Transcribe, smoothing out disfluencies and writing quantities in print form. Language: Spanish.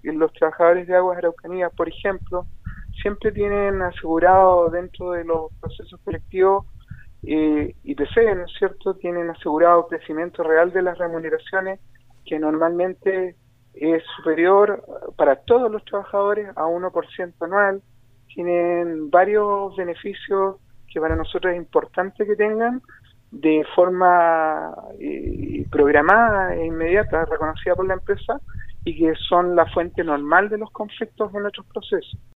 los trabajadores de Aguas Araucanía, por ejemplo, siempre tienen asegurado dentro de los procesos colectivos IPC, ¿no es cierto? Tienen asegurado crecimiento real de las remuneraciones, que normalmente es superior para todos los trabajadores a 1% anual. Tienen varios beneficios que para nosotros es importante que tengan de forma programada e inmediata, reconocida por la empresa, y que son la fuente normal de los conflictos en nuestros procesos.